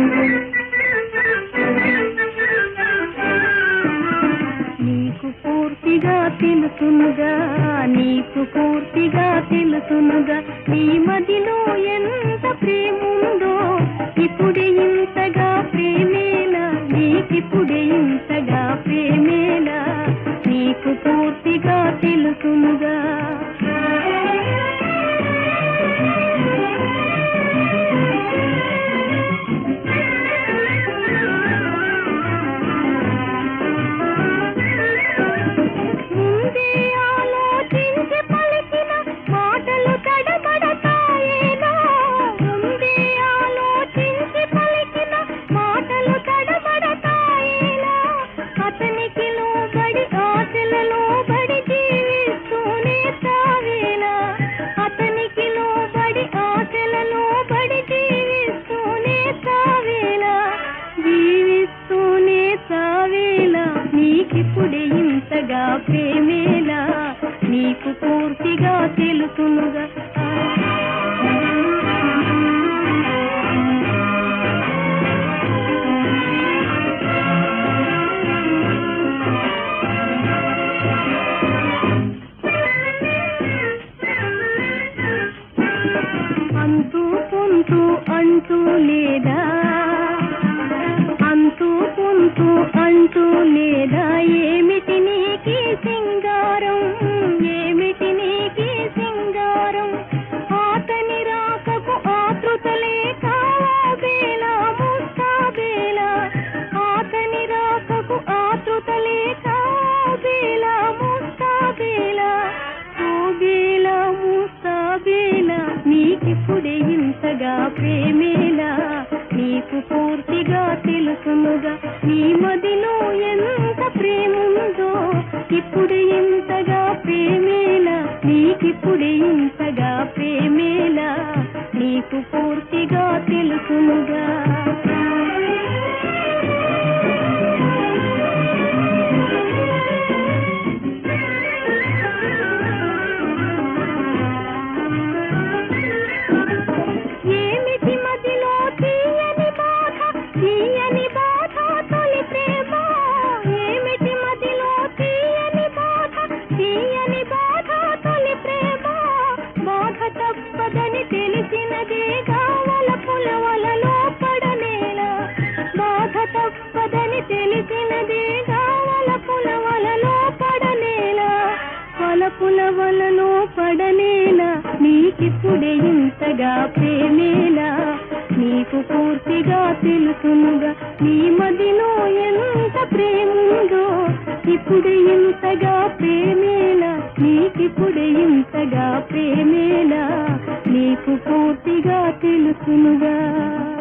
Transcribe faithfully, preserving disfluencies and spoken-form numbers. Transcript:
నీకు పూర్తిగా తెలుసునుగా నీకు పూర్తిగా తెలుసునుగా నీ మదిలో ఎంత ప్రేముందో ఇప్పుడే ఇంతగా ప్రేమేలా నీకిప్పుడే ఇంతగా ప్రేమేలా నీకు పూర్తిగా తెలుసునుగా నీకిప్పుడే ఇంతగా ప్రేమేలా నీకు పూర్తిగా తెలుసునుగా అంతూ పొంతూ అంటూ లేదా అంతూ పొంతూ అంటూ లేదా ఏమిటి నీకి సింగారం ఏమిటి నీకి సింగారం ఆతని రాకకు ఆతృతలే కావేలా ముస్తాబేలా ఆతని రాకకు ఆతృతలే కావేలా ముస్తాబేలా ఓబేలా ముస్తాబేలా నీకిప్పుడే ఇంతగా ప్రేమేలా నీకు పూర్తిగా తెలుసునుగా నీ మదిలో ఎంత ప్రేముందో ఇప్పుడు ఇంతగా ప్రేమేలా నీకిప్పుడే ఇంతగా ప్రేమేలా నీకు పూర్తిగా తెలుసునుగా ఏమిటి మదిలో తీయని బాధ తీయని బాధ తొలి ప్రేమ ఏమిటి మదిలో తీయని బాధ తీయని బాధ తొలి ప్రేమ బాధ తప్పదని తెలిసినదే కావల పులవలలో పడనేలా బాధ తప్పదని తెలిసినదే కావల పులవలలో పడనేలా వల పులవలలో పడనేలా నీకిప్పుడే ఇంతగా ప్రేమేలా నీకు పూర్తిగా తెలుసునుగా నీ మదిలో ఎంత ప్రేముందో ఇప్పుడు ఇంతగా ప్రేమేలా నీకిప్పుడు ఇంతగా ప్రేమేలా నీకు పూర్తిగా తెలుసునుగా